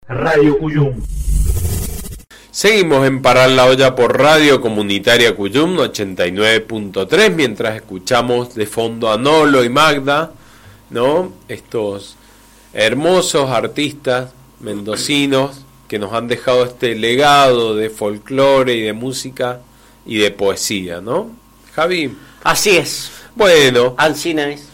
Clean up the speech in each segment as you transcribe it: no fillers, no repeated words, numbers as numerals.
Radio Cuyum. Seguimos en Parar la Olla por Radio Comunitaria Cuyum 89.3, mientras escuchamos de fondo a Nolo y Magda, ¿no? Estos hermosos artistas mendocinos que nos han dejado este legado de folclore y de música y de poesía, ¿no? Javi. Así es. Bueno. Ancina es.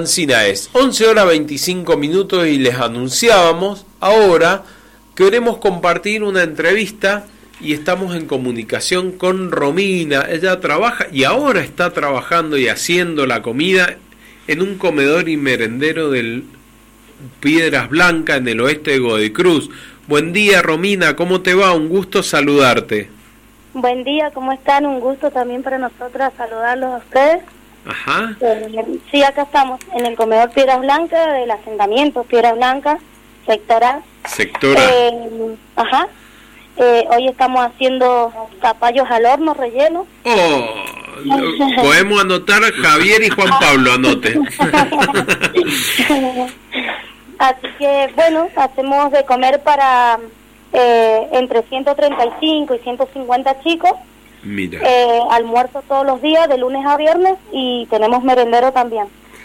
11:25 y les anunciábamos ahora que queremos compartir una entrevista y estamos en comunicación con Romina. Ella trabaja y ahora está trabajando y haciendo la comida en un comedor y merendero del Piedras Blancas en el oeste de Godoy Cruz. Buen día, Romina, ¿cómo te va? Un gusto saludarte. Buen día, ¿cómo están? Un gusto también para nosotras saludarlos a ustedes. Ajá. Sí, acá estamos en el comedor Piedras Blancas del asentamiento Piedras Blancas, sectora. Ajá. Hoy estamos haciendo zapallos al horno rellenos. Podemos anotar Javier y Juan Pablo, anote. Así que, bueno, hacemos de comer para entre 135 y 150 chicos. Mira. Almuerzo todos los días, de lunes a viernes, y tenemos merendero también.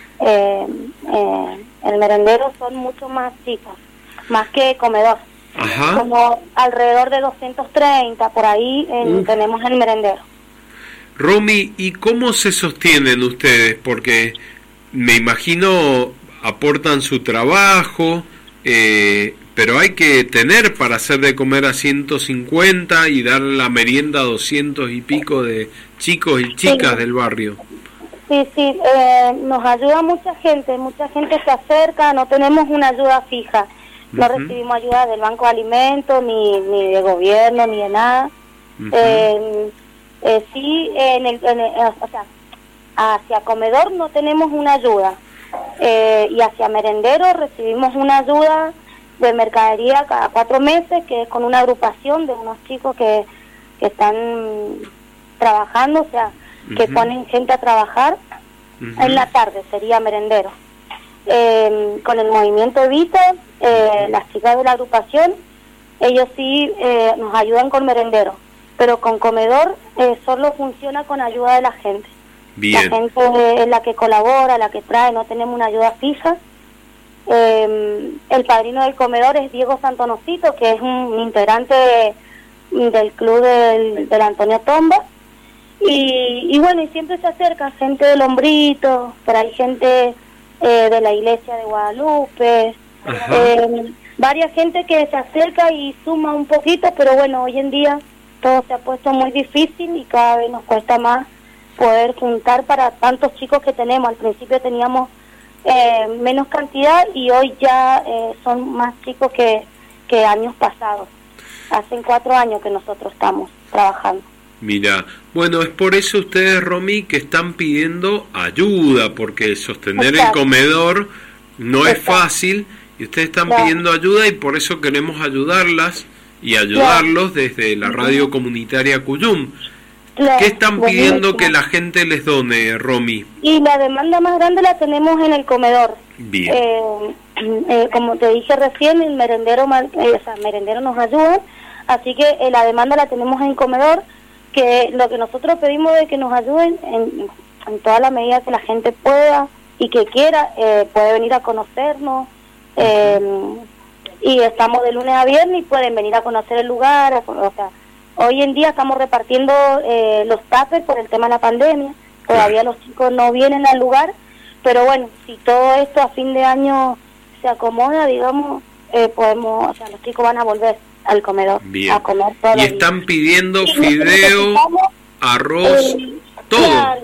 El merendero son mucho más chicos, más que comedor. Ajá. Como alrededor de 230, por ahí tenemos el merendero. Romy, ¿y cómo se sostienen ustedes? Porque me imagino aportan su trabajo, pero hay que tener para hacer de comer a 150 y dar la merienda a 200 y pico de chicos y chicas del barrio. Sí, nos ayuda mucha gente se acerca, no tenemos una ayuda fija, no recibimos ayuda del Banco de Alimentos, ni de gobierno, ni de nada. Sí, o sea, hacia comedor no tenemos una ayuda, y hacia merendero recibimos una ayuda de mercadería cada 4 meses, que es con una agrupación de unos chicos que están trabajando, o sea, que ponen gente a trabajar en la tarde, sería merendero. Con el movimiento Evita, las chicas de la agrupación, ellos sí nos ayudan con merendero, pero con comedor solo funciona con ayuda de la gente. Bien. La gente es la que colabora, la que trae, no tenemos una ayuda fija. El padrino del comedor es Diego Santonosito, que es un integrante del club del Antonio Tomba, y bueno, y siempre se acerca gente del Hombrito, por ahí gente de la iglesia de Guadalupe, varias gente que se acerca y suma un poquito, pero bueno, hoy en día todo se ha puesto muy difícil y cada vez nos cuesta más poder juntar para tantos chicos que tenemos. Al principio teníamos menos cantidad y hoy ya son más chicos que años pasados. Hacen 4 años que nosotros estamos trabajando. Mira, bueno, es por eso ustedes, Romy, que están pidiendo ayuda, porque sostener el comedor no es fácil y ustedes están pidiendo ayuda, y por eso queremos ayudarlas y ayudarlos desde la Radio Comunitaria Cuyum. ¿Qué están pidiendo que la gente les done, Romy? Y la demanda más grande la tenemos en el comedor. Bien. Como te dije recién, el merendero nos ayuda, así que la demanda la tenemos en el comedor, que lo que nosotros pedimos es que nos ayuden en toda la medida que la gente pueda y que quiera, puede venir a conocernos, y estamos de lunes a viernes y pueden venir a conocer el lugar, o sea, hoy en día estamos repartiendo los tuppers por el tema de la pandemia. Todavía los chicos no vienen al lugar, pero bueno, si todo esto a fin de año se acomoda, digamos, podemos, o sea, los chicos van a volver al comedor. Bien. A comer todo. Y están pidiendo fideo, arroz, todo, claro.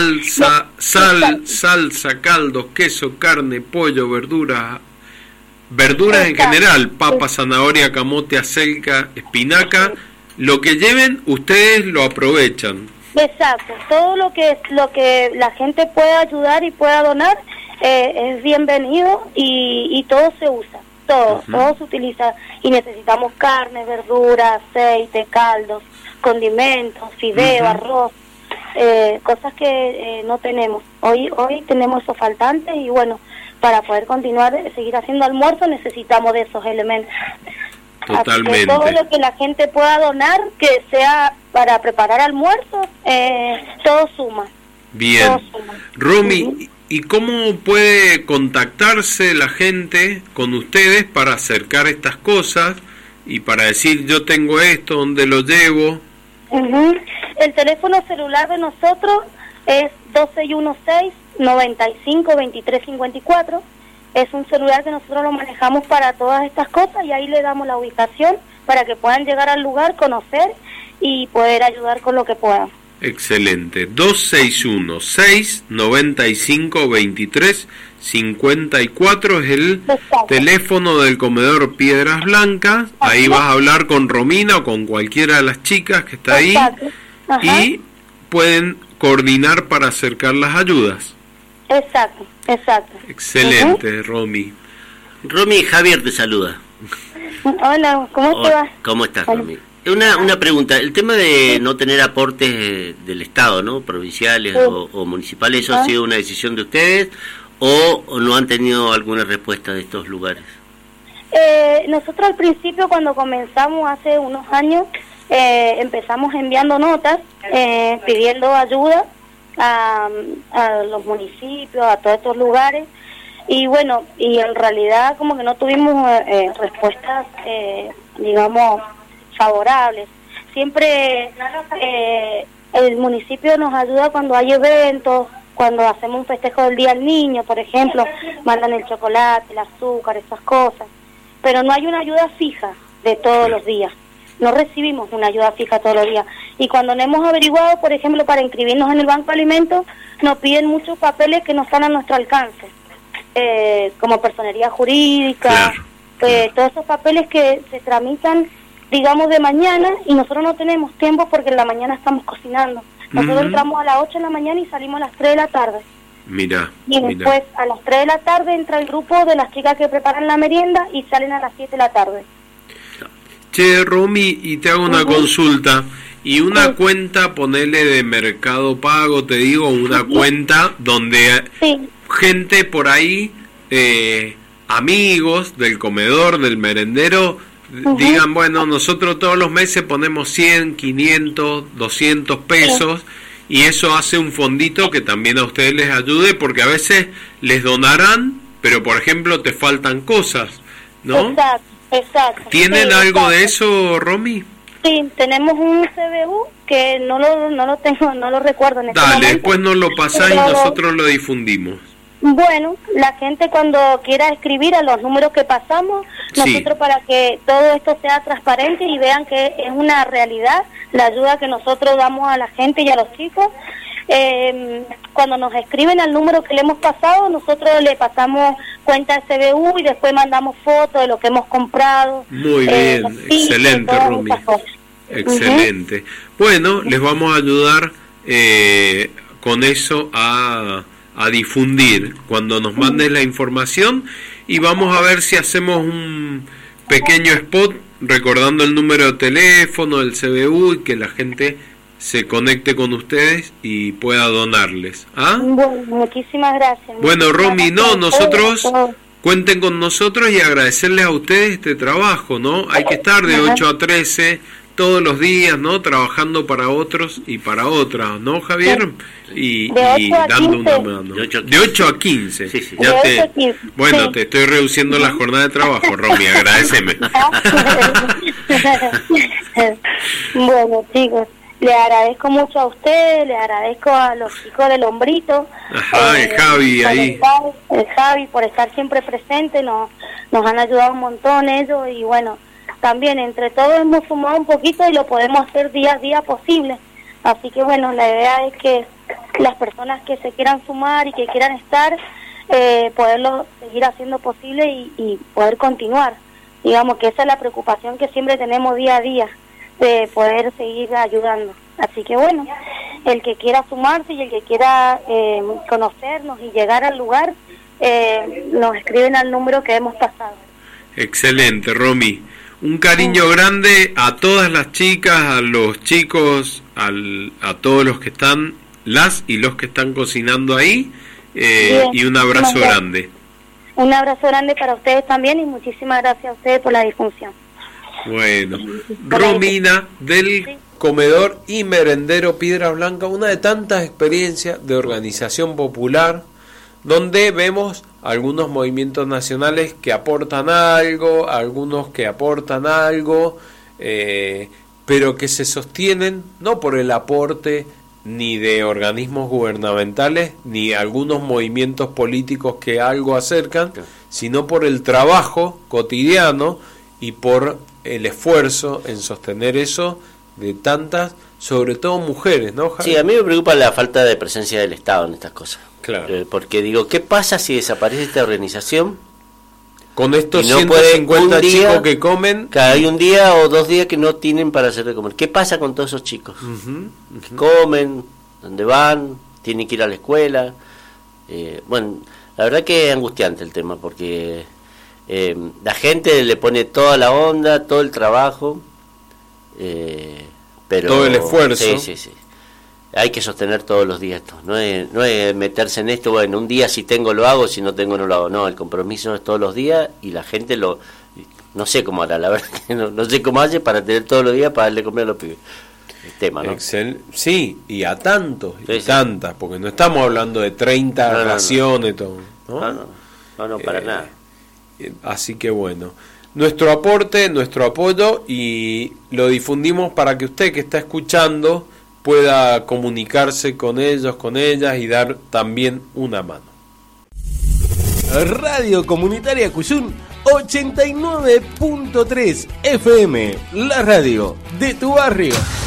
Salsa, caldos, queso, carne, pollo, verduras en general, papa, zanahoria, camote, acelga, espinaca. Lo que lleven, ustedes lo aprovechan. Exacto, todo lo que la gente pueda ayudar y pueda donar es bienvenido, y todo se usa, todo se utiliza, y necesitamos carne, verdura, aceite, caldos, condimentos, fideo, arroz, cosas que no tenemos. Hoy tenemos esos faltantes, y bueno, para poder continuar, seguir haciendo almuerzo necesitamos de esos elementos. Totalmente. Así que todo lo que la gente pueda donar, que sea para preparar almuerzos, todo suma. Bien. Todo suma. Romy, ¿y cómo puede contactarse la gente con ustedes para acercar estas cosas y para decir yo tengo esto, dónde lo llevo? El teléfono celular de nosotros es 2616-952354. Es un celular que nosotros lo manejamos para todas estas cosas y ahí le damos la ubicación para que puedan llegar al lugar, conocer y poder ayudar con lo que puedan. Excelente. 2616-952354 es el teléfono del comedor Piedras Blancas. Ahí vas a hablar con Romina o con cualquiera de las chicas que está ahí y pueden coordinar para acercar las ayudas. Exacto. Excelente, Romy. Romy, Javier te saluda. Hola, ¿cómo te va? ¿Cómo estás, Romy? Una pregunta, el tema de no tener aportes del Estado, ¿no? Provinciales o municipales, ¿eso ha sido una decisión de ustedes o no han tenido alguna respuesta de estos lugares? Nosotros al principio, cuando comenzamos hace unos años, empezamos enviando notas pidiendo ayuda a los municipios, a todos estos lugares, y bueno, y en realidad como que no tuvimos respuestas, digamos, favorables. Siempre el municipio nos ayuda cuando hay eventos, cuando hacemos un festejo del Día del Niño, por ejemplo, mandan el chocolate, el azúcar, esas cosas, pero no hay una ayuda fija de todos los días. No recibimos una ayuda fija todos los días. Y cuando no hemos averiguado, por ejemplo, para inscribirnos en el Banco de Alimentos, nos piden muchos papeles que no están a nuestro alcance, como personería jurídica, todos esos papeles que se tramitan, digamos, de mañana, y nosotros no tenemos tiempo porque en la mañana estamos cocinando. Nosotros entramos a las 8 de la mañana y salimos a las 3 de la tarde. Y después a las 3 de la tarde entra el grupo de las chicas que preparan la merienda y salen a las 7 de la tarde. Che, Romy, y te hago una consulta. Y una cuenta, ponele de Mercado Pago, te digo, una cuenta donde gente por ahí, amigos del comedor, del merendero, digan, bueno, nosotros todos los meses ponemos 100, 500, 200 pesos y eso hace un fondito que también a ustedes les ayude, porque a veces les donarán, pero por ejemplo te faltan cosas, ¿no? Exacto. ¿Tienen algo de eso, Romy? Sí, tenemos un CBU que no lo tengo, no lo recuerdo en este momento. Dale, después nos lo pasás y nosotros lo difundimos. Bueno, la gente cuando quiera escribir a los números que pasamos, nosotros para que todo esto sea transparente y vean que es una realidad la ayuda que nosotros damos a la gente y a los chicos, cuando nos escriben al número que le hemos pasado, nosotros le pasamos cuenta de CBU y después mandamos fotos de lo que hemos comprado. Muy bien, excelente, Romy. Excelente. Bueno, les vamos a ayudar con eso a difundir cuando nos mandes la información y vamos a ver si hacemos un pequeño spot recordando el número de teléfono del CBU y que la gente se conecte con ustedes y pueda donarles. Bueno, muchísimas gracias. Bueno, Romy, nosotros cuenten con nosotros y agradecerles a ustedes este trabajo, ¿no? Hay que estar de 8 a 13 todos los días, ¿no? Trabajando para otros y para otras, ¿no, Javier? Y dando una mano. De 8 a 15. Sí. Ya bueno, te estoy reduciendo la jornada de trabajo, Romy, agradéceme. Bueno, chicos, le agradezco mucho a ustedes, le agradezco a los chicos del Hombrito. El Javi ahí. El Javi por estar siempre presente, nos han ayudado un montón ellos y bueno, también entre todos hemos sumado un poquito y lo podemos hacer día a día posible. Así que bueno, la idea es que las personas que se quieran sumar y que quieran estar, poderlo seguir haciendo posible y poder continuar. Digamos que esa es la preocupación que siempre tenemos día a día, de poder seguir ayudando. Así que bueno, el que quiera sumarse y el que quiera conocernos y llegar al lugar, nos escriben al número que hemos pasado. Excelente, Romy. Un cariño grande a todas las chicas, a los chicos, a todos los que están, las y los que están cocinando ahí, y un abrazo grande. Un abrazo grande para ustedes también y muchísimas gracias a ustedes por la difusión. Bueno, Romina del Comedor y Merendero Piedras Blancas, una de tantas experiencias de organización popular, donde vemos algunos movimientos nacionales que aportan algo, algunos que aportan algo, pero que se sostienen no por el aporte ni de organismos gubernamentales, ni algunos movimientos políticos que algo acercan, sino por el trabajo cotidiano y por el esfuerzo en sostener eso de tantas, sobre todo mujeres, ¿no, Javi? Sí, a mí me preocupa la falta de presencia del Estado en estas cosas. Claro. Porque digo, ¿qué pasa si desaparece esta organización? Con estos no 150 chicos que comen. Hay un día o 2 días que no tienen para hacer de comer. ¿Qué pasa con todos esos chicos? Que comen, dónde van, tienen que ir a la escuela. Bueno, la verdad que es angustiante el tema, porque la gente le pone toda la onda, todo el trabajo, pero todo el esfuerzo. Sí. Hay que sostener todos los días esto. No es meterse en esto, bueno, un día si tengo lo hago, si no tengo no lo hago. No, el compromiso es todos los días y la gente no sé cómo hará, la verdad que no sé cómo hace para tener todos los días para darle comer a los pibes. El tema, ¿no? Sí, y a tantos, y tantas, porque no estamos hablando de 30 raciones, todo, ¿no? No, para nada. Así que bueno, nuestro aporte, nuestro apoyo, y lo difundimos para que usted que está escuchando pueda comunicarse con ellos, con ellas y dar también una mano. Radio Comunitaria Cuyún 89.3 FM, la radio de tu barrio.